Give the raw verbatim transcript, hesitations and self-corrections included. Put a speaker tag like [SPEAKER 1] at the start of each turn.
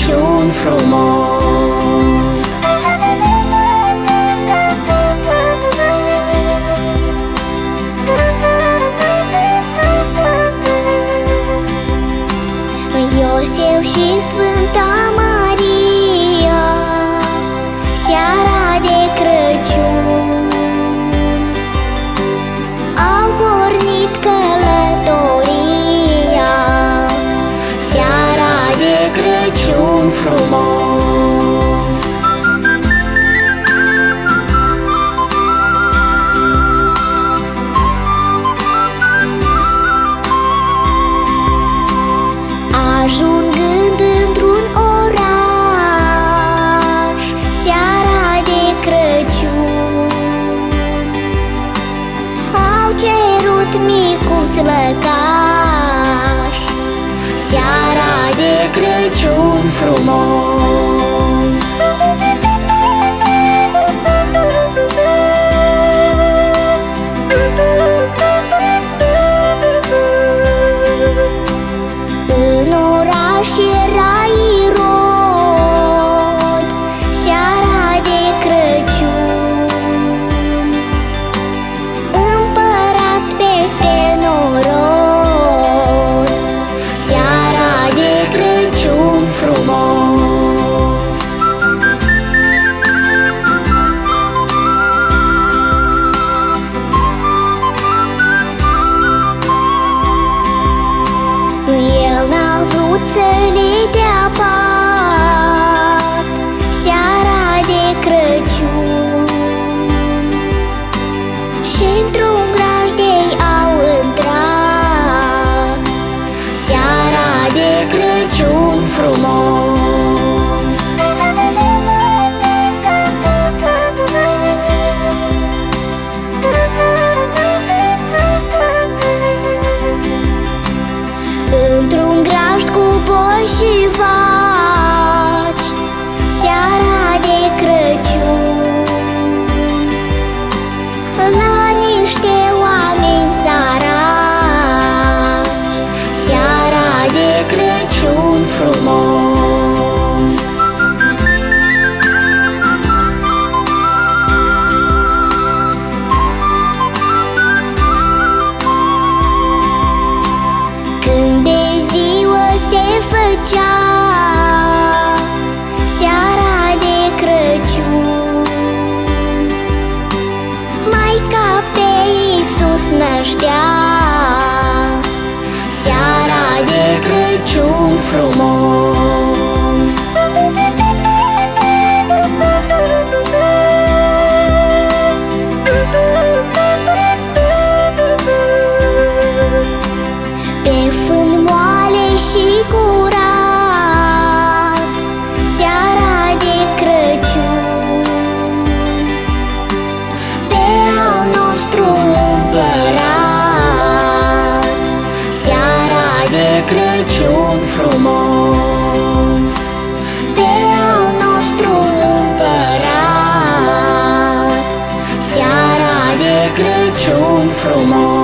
[SPEAKER 1] Crăciun frumos. Iosif și Sfânta Maria, seara de Crăciun, au pornit călătoria, seara de Crăciun frumos. Ajungând într-un oraș, seara de Crăciun, au cerut micuț lăcaș, seara de Crăciun frumos. În oraș era Irod, seara de Crăciun, împărat peste norod, seara de Crăciun frumos. El n-a vrut să le dea pat, seara de Crăciun, și într-un grajdei au intrat, seara de Crăciun frumos. Într-un grajd cu boi și vaci, seara de Crăciun, la niște oameni săraci, seara de Crăciun frumos. Când de ziua se făcea, seara de Crăciun, Maica pe Iisus năștea, seara de Crăciun frumos. Pe fân moale și curat, seara de Crăciun, pe al nostru împărat, seara de Crăciun frumos. Pe al nostru împărat, seara de Crăciun frumos.